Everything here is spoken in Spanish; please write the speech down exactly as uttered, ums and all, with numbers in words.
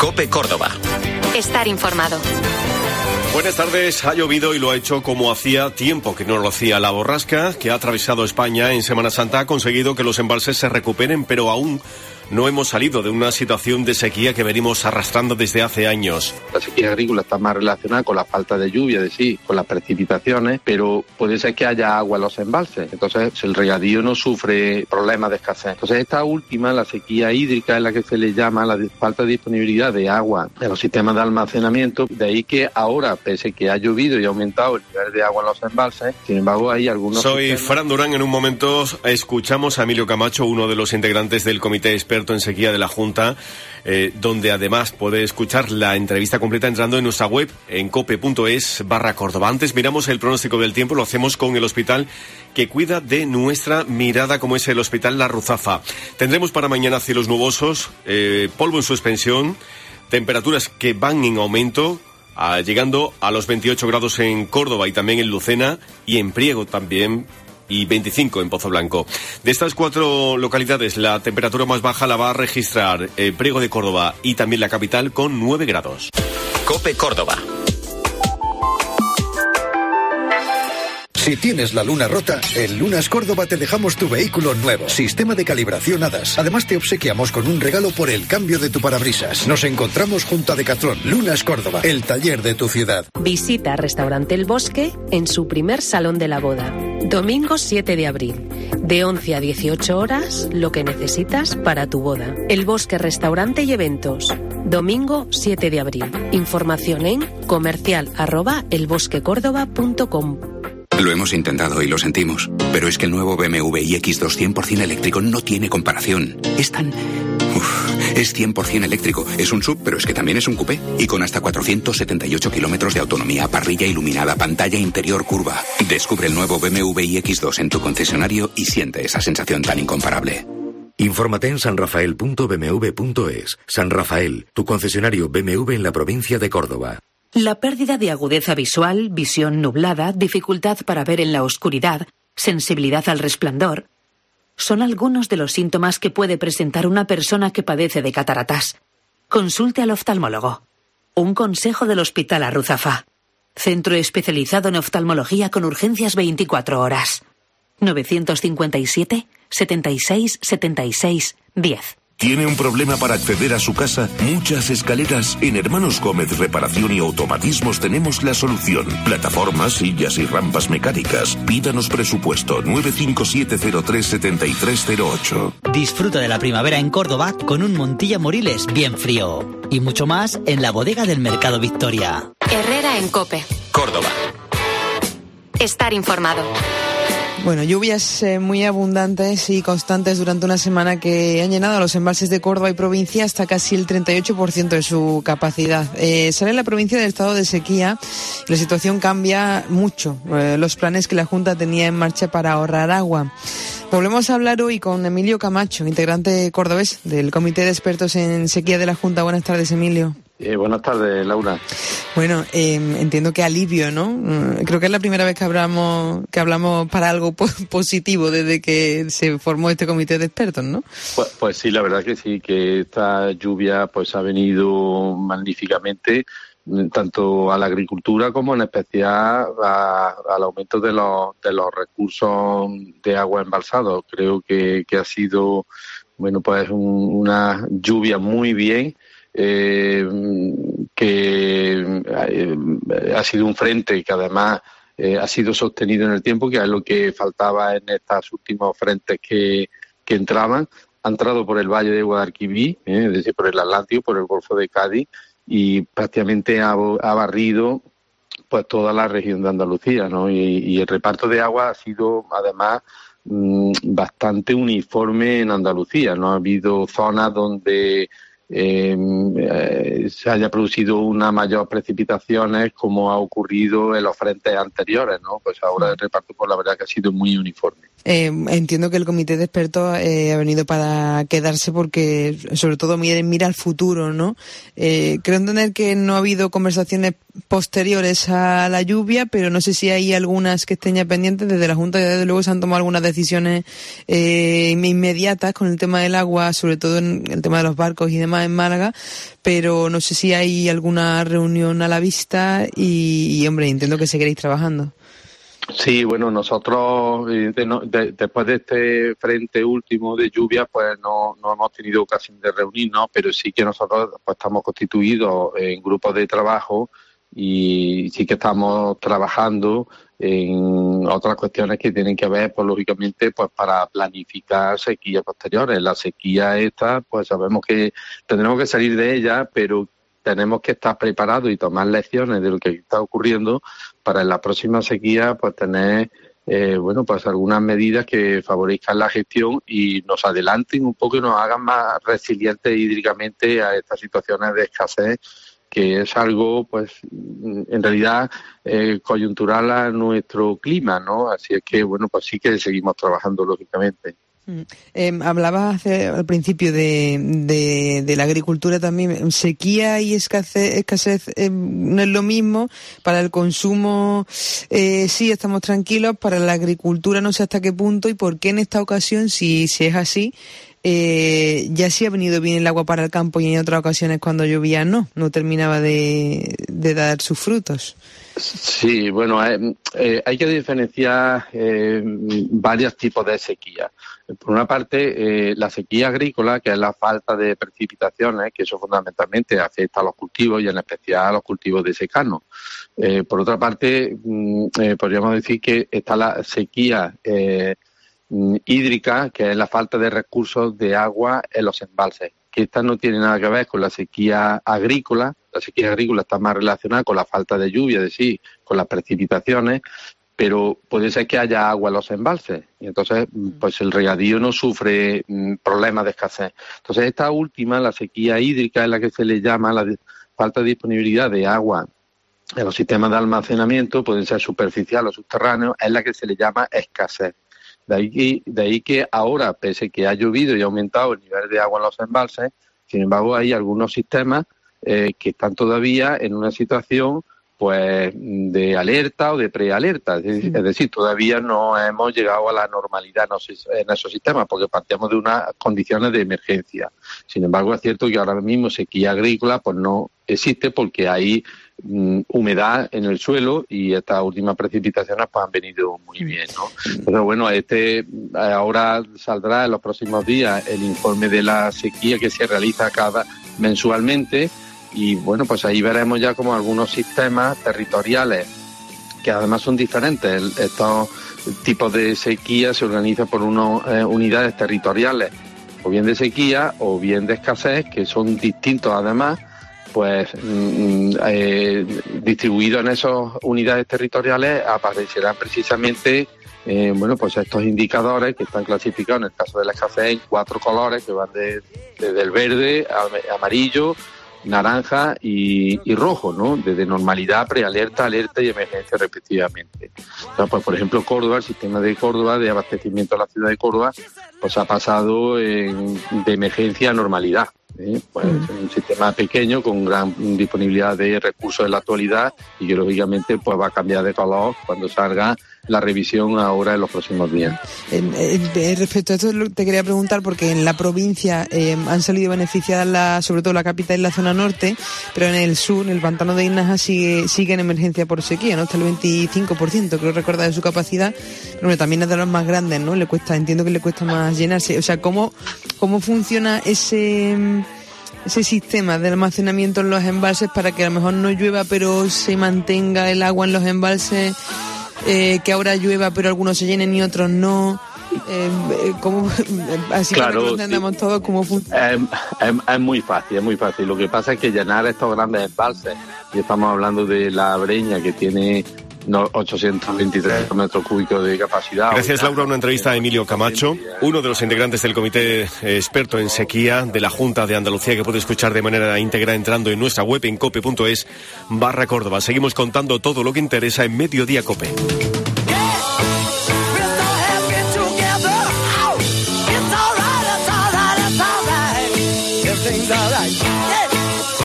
COPE Córdoba. Estar informado. Buenas tardes. Ha llovido y lo ha hecho como hacía tiempo que no lo hacía. La borrasca que ha atravesado España en Semana Santa ha conseguido que los embalses se recuperen, pero aún no hemos salido de una situación de sequía que venimos arrastrando desde hace años. La sequía agrícola está más relacionada con la falta de lluvia, de sí, con las precipitaciones, pero puede ser que haya agua en los embalses. Entonces, el regadío no sufre problemas de escasez. Entonces, esta última, la sequía hídrica, es la que se le llama la falta de disponibilidad de agua en los sistemas de almacenamiento. De ahí que ahora, pese que ha llovido y ha aumentado el nivel de agua en los embalses, sin embargo, hay algunos... Soy sistemas... Fran Durán. En un momento escuchamos a Emilio Camacho, uno de los integrantes del Comité Experto en Sequía de la Junta, eh, donde además puede escuchar la entrevista completa entrando en nuestra web en cope.es barra Córdoba. Antes miramos el pronóstico del tiempo, lo hacemos con el hospital que cuida de nuestra mirada, como es el Hospital La Ruzafa. Tendremos para mañana cielos nubosos, eh, polvo en suspensión, temperaturas que van en aumento, a, llegando a los veintiocho grados en Córdoba y también en Lucena, y en Priego también, y veinticinco en Pozo Blanco. De estas cuatro localidades, la temperatura más baja la va a registrar eh, Priego de Córdoba y también la capital con nueve grados. COPE Córdoba. Si tienes la luna rota, en Lunas Córdoba te dejamos tu vehículo nuevo. Sistema de calibración HADAS. Además te obsequiamos con un regalo por el cambio de tu parabrisas. Nos encontramos junto a Decathlon. Lunas Córdoba, el taller de tu ciudad. Visita Restaurante El Bosque en su primer salón de la boda. Domingo siete de abril. De once a dieciocho horas, lo que necesitas para tu boda. El Bosque Restaurante y Eventos. Domingo siete de abril. Información en comercial arroba elbosquecórdoba punto com. Lo hemos intentado y lo sentimos, pero es que el nuevo B M W iX dos cien por ciento eléctrico no tiene comparación. Es tan... Uf, es cien por ciento eléctrico. Es un sub, pero es que también es un coupé. Y con hasta cuatrocientos setenta y ocho kilómetros de autonomía, parrilla iluminada, pantalla interior curva. Descubre el nuevo B M W iX dos en tu concesionario y siente esa sensación tan incomparable. Infórmate en sanrafael punto b m w punto es. San Rafael, tu concesionario B M W en la provincia de Córdoba. La pérdida de agudeza visual, visión nublada, dificultad para ver en la oscuridad, sensibilidad al resplandor, son algunos de los síntomas que puede presentar una persona que padece de cataratas. Consulte al oftalmólogo. Un consejo del Hospital La Ruzafa. Centro especializado en oftalmología con urgencias veinticuatro horas. novecientos cincuenta y siete, setenta y seis, setenta y seis, diez. ¿Tiene un problema para acceder a su casa? Muchas escaleras. En Hermanos Gómez Reparación y Automatismos tenemos la solución. Plataformas, sillas y rampas mecánicas. Pídanos presupuesto nueve cinco siete cero tres siete tres cero ocho. Disfruta de la primavera en Córdoba con un Montilla Moriles bien frío. Y mucho más en la bodega del Mercado Victoria. Herrera en COPE. Córdoba. Estar informado. Bueno, lluvias eh, muy abundantes y constantes durante una semana que han llenado los embalses de Córdoba y provincia hasta casi el treinta y ocho por ciento de su capacidad. Eh, sale la provincia del estado de sequía y la situación cambia mucho. Eh, los planes que la Junta tenía en marcha para ahorrar agua. Volvemos a hablar hoy con Emilio Camacho, integrante cordobés del Comité de Expertos en Sequía de la Junta. Buenas tardes, Emilio. Eh, buenas tardes, Laura. Bueno, eh, entiendo que alivio, ¿no? Creo que es la primera vez que hablamos que hablamos para algo po- positivo desde que se formó este comité de expertos, ¿no? Pues, pues sí, la verdad que sí, que esta lluvia pues ha venido magníficamente, tanto a la agricultura como en especial a, al aumento de los, de los recursos de agua embalsados. Creo que, que ha sido, bueno, pues un, una lluvia muy bien. Eh, que eh, ha sido un frente que además eh, ha sido sostenido en el tiempo, que es lo que faltaba en estos últimos frentes que, que entraban. Ha entrado por el Valle de Guadalquivir, eh, es decir, por el Atlántico, por el Golfo de Cádiz, y prácticamente ha, ha barrido pues toda la región de Andalucía, ¿no? Y, y el reparto de agua ha sido además mmm, bastante uniforme en Andalucía. No ha habido zonas donde Eh, eh, se haya producido una mayor precipitaciones como ha ocurrido en los frentes anteriores, ¿no? Pues ahora el reparto, pues la verdad que ha sido muy uniforme. Eh, entiendo que el comité de expertos eh, ha venido para quedarse porque sobre todo mira, mira al futuro, ¿no? Eh, creo entender que no ha habido conversaciones posteriores a la lluvia, pero no sé si hay algunas que estén ya pendientes. Desde la Junta, desde luego, se han tomado algunas decisiones eh, inmediatas con el tema del agua, sobre todo en el tema de los barcos y demás en Málaga, pero no sé si hay alguna reunión a la vista y, y hombre, entiendo que seguiréis trabajando. Sí, bueno, nosotros de, de, después de este frente último de lluvia, pues no, no hemos tenido ocasión de reunirnos, pero sí que nosotros pues, estamos constituidos en grupos de trabajo y sí que estamos trabajando en otras cuestiones que tienen que ver, pues lógicamente, pues para planificar sequías posteriores. La sequía esta, pues sabemos que tendremos que salir de ella, pero tenemos que estar preparados y tomar lecciones de lo que está ocurriendo para en la próxima sequía pues tener eh, bueno pues algunas medidas que favorezcan la gestión y nos adelanten un poco y nos hagan más resilientes hídricamente a estas situaciones de escasez, que es algo pues en realidad eh, coyuntural a nuestro clima, ¿no? Así es que bueno pues sí que seguimos trabajando lógicamente. Eh, hablabas hace, al principio de, de, de la agricultura también. Sequía y escasez, escasez eh, no es lo mismo. Para el consumo eh, sí estamos tranquilos, para la agricultura no sé hasta qué punto y por qué en esta ocasión, si, si es así, eh, ya sí ha venido bien el agua para el campo y en otras ocasiones cuando llovía no, no terminaba de, de dar sus frutos. Sí, bueno, eh, eh, hay que diferenciar eh, varios tipos de sequía. Por una parte, eh, la sequía agrícola, que es la falta de precipitaciones, que eso fundamentalmente afecta a los cultivos y en especial a los cultivos de secano. Eh, por otra parte, mm, eh, podríamos decir que está la sequía eh, hídrica, que es la falta de recursos de agua en los embalses, que esta no tiene nada que ver con la sequía agrícola. La sequía agrícola está más relacionada con la falta de lluvia, es decir, con las precipitaciones, pero puede ser que haya agua en los embalses y entonces pues el regadío no sufre mm, problemas de escasez. Entonces esta última, la sequía hídrica, es la que se le llama la de, falta de disponibilidad de agua en los sistemas de almacenamiento, pueden ser superficial o subterráneos, es la que se le llama escasez. De ahí, de ahí que ahora, pese que ha llovido y ha aumentado el nivel de agua en los embalses, sin embargo hay algunos sistemas eh, que están todavía en una situación pues de alerta o de prealerta, es decir, es decir, todavía no hemos llegado a la normalidad en esos sistemas porque partimos de unas condiciones de emergencia. Sin embargo, es cierto que ahora mismo sequía agrícola pues no existe porque hay mm, humedad en el suelo y estas últimas precipitaciones pues han venido muy bien, ¿no? Pero bueno, este ahora saldrá en los próximos días el informe de la sequía que se realiza cada mensualmente. Y bueno, pues ahí veremos ya como algunos sistemas territoriales, que además son diferentes. Estos tipos de sequía se organizan por unas eh, unidades territoriales, o bien de sequía o bien de escasez, que son distintos además, pues mm, eh, distribuidos en esas unidades territoriales aparecerán precisamente eh, bueno, pues estos indicadores que están clasificados en el caso de la escasez en cuatro colores que van de, desde el verde, amarillo, naranja y, y rojo, ¿no? Desde normalidad, prealerta, alerta y emergencia respectivamente. Entonces, pues, por ejemplo, Córdoba, el sistema de Córdoba de abastecimiento de la ciudad de Córdoba, pues ha pasado en, de emergencia a normalidad. ¿eh? Pues es un sistema pequeño con gran disponibilidad de recursos en la actualidad y que lógicamente pues va a cambiar de color cuando salga la revisión ahora en los próximos días. Eh, eh, respecto a esto te quería preguntar porque en la provincia eh, han salido beneficiadas la, sobre todo la capital y la zona norte, pero en el sur, en el pantano de Inaja sigue, sigue en emergencia por sequía, ¿no? Hasta el veinticinco por ciento, creo recordar de su capacidad, pero bueno, también es de los más grandes, ¿no? Le cuesta, entiendo que le cuesta más llenarse. O sea, ¿cómo, cómo funciona ese ese sistema de almacenamiento en los embalses para que a lo mejor no llueva pero se mantenga el agua en los embalses? Eh, que ahora llueva pero algunos se llenen y otros no, eh, ¿cómo, así claro, que lo entendamos sí. Todos cómo funciona. Es, es, es muy fácil, es muy fácil. Lo que pasa es que llenar estos grandes embalses, y estamos hablando de la Breña que tiene no, ochocientos veintitrés metros cúbicos de capacidad. Gracias, Laura. Una entrevista a Emilio Camacho, uno de los integrantes del comité experto en sequía de la Junta de Andalucía, que puede escuchar de manera íntegra entrando en nuestra web en cope punto es barra Córdoba. Seguimos contando todo lo que interesa en Mediodía Cope.